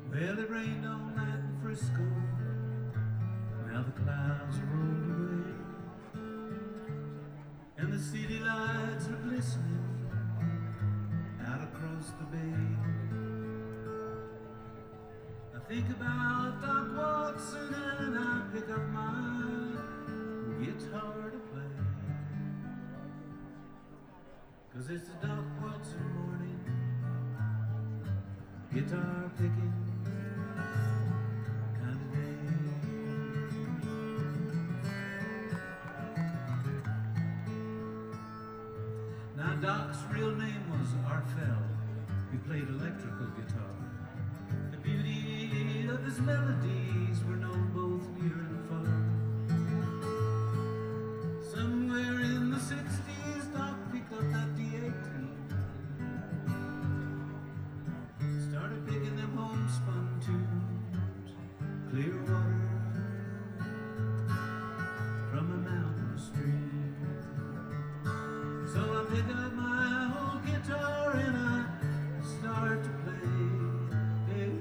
Well, it rained all night in Frisco. Now the clouds are rolled away, and the city lights are glistening out across the bay. I think about Doc Watson and I pick up my guitar to play, 'cause it's a Doc Watson morning, guitar picking kind of day. Now Doc's real name was Arfel. He played electrical guitar. The beauty of his melodies were known both near and far. Somewhere in the 60s, Doc picked up that D18, started picking them homespun tunes, clear water from a mountain stream. So I pick up my old guitar and I start to play. Hey,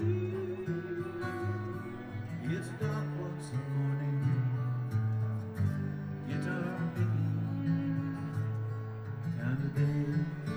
it's Doc Watson morning, guitar picking kind of day.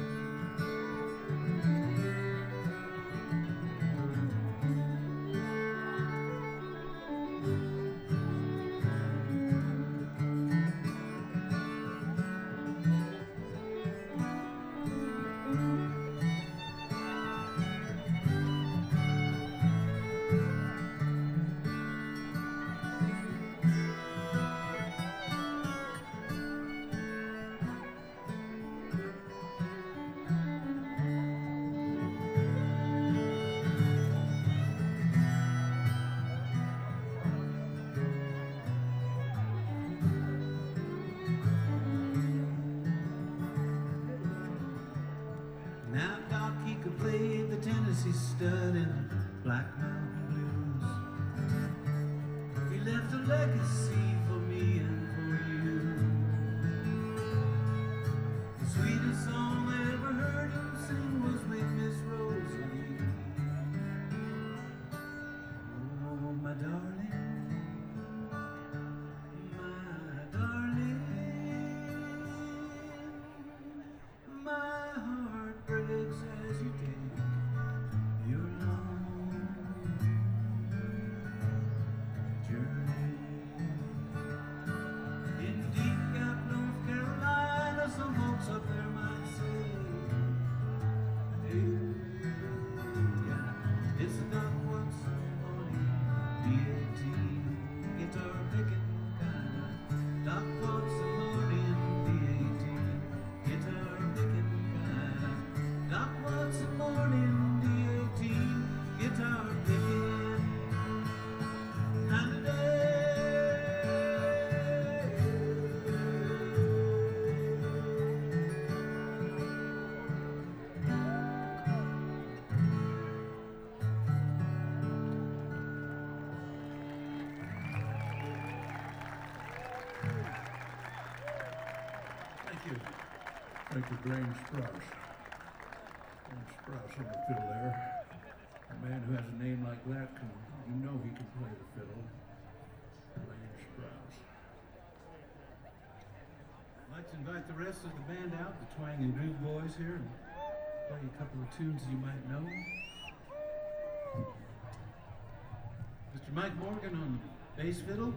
Now Doc, he could play the Tennessee stud in Black Mountain Blues. He left a legacy for me and for you. The sweetest song I ever heard him sing was with Miss Rosalie. Oh, my darling, my darling, my heart breaks as you take your long journey. In deep Gap, North Carolina, some folks up there might say, hey, yeah, it's a Doc Watson morning, D18, guitar picking kind of Doc Watson morning, D18, guitar picking kind of Doc Watson morning, D18, guitar picking kind of day. Thank you. Thank you, Graham Sprouse. Graham Sprouse on the fiddle there. A man who has a name like that, you know he can play the fiddle. Graham Sprouse. I'd like to invite the rest of the band out, the Twang and Groove Boys here, and play a couple of tunes you might know. Mr. Mike Morgan on the bass fiddle.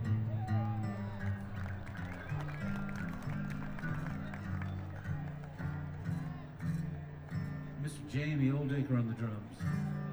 Mr. Jamie Oldacre on the drums.